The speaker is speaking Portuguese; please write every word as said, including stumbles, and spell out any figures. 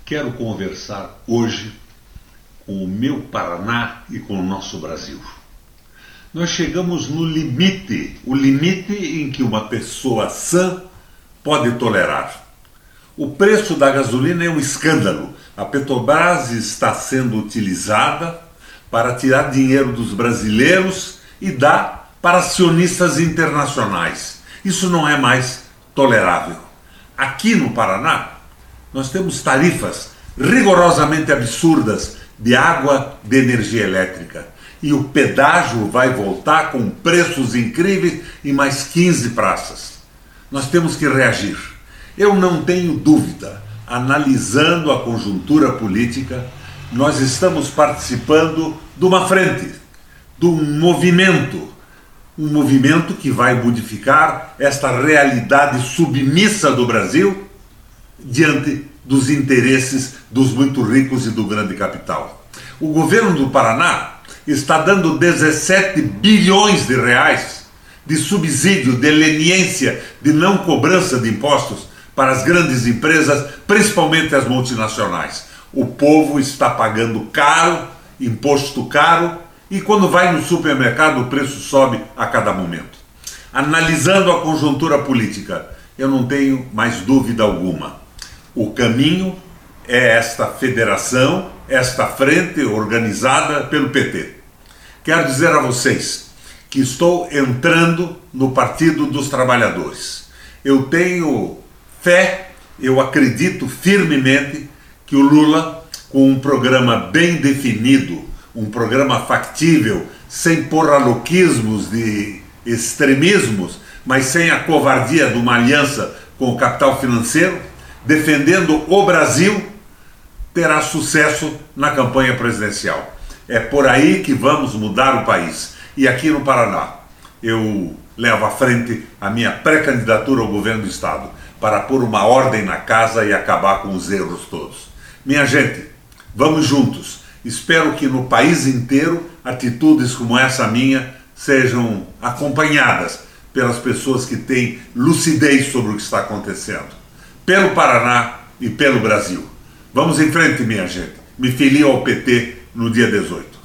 Quero conversar hoje com o meu Paraná e com o nosso Brasil. Nós chegamos no limite, o limite em que uma pessoa sã pode tolerar. O preço da gasolina é um escândalo. A Petrobras está sendo utilizada para tirar dinheiro dos brasileiros e dar para acionistas internacionais. Isso não é mais tolerável. Aqui no Paraná, nós temos tarifas rigorosamente absurdas de água, de energia elétrica. E o pedágio vai voltar com preços incríveis em mais quinze praças. Nós temos que reagir. Eu não tenho dúvida, analisando a conjuntura política, nós estamos participando de uma frente, de um movimento, um movimento que vai modificar esta realidade submissa do Brasil diante dos interesses dos muito ricos e do grande capital. O governo do Paraná está dando dezessete bilhões de reais de subsídio, de leniência, de não cobrança de impostos para as grandes empresas, principalmente as multinacionais. O povo está pagando caro, imposto caro, e quando vai no supermercado o preço sobe a cada momento. Analisando a conjuntura política, eu não tenho mais dúvida alguma. O caminho é esta federação, esta frente organizada pelo P T. Quero dizer a vocês que estou entrando no Partido dos Trabalhadores. Eu tenho fé, eu acredito firmemente que o Lula, com um programa bem definido, um programa factível, sem porraloquismos de extremismos, mas sem a covardia de uma aliança com o capital financeiro, defendendo o Brasil, terá sucesso na campanha presidencial. É por aí que vamos mudar o país. E aqui no Paraná, eu levo à frente a minha pré-candidatura ao governo do Estado para pôr uma ordem na casa e acabar com os erros todos. Minha gente, vamos juntos. Espero que no país inteiro atitudes como essa minha sejam acompanhadas pelas pessoas que têm lucidez sobre o que está acontecendo. Pelo Paraná e pelo Brasil. Vamos em frente, minha gente. Me filio ao P T no dia dezoito.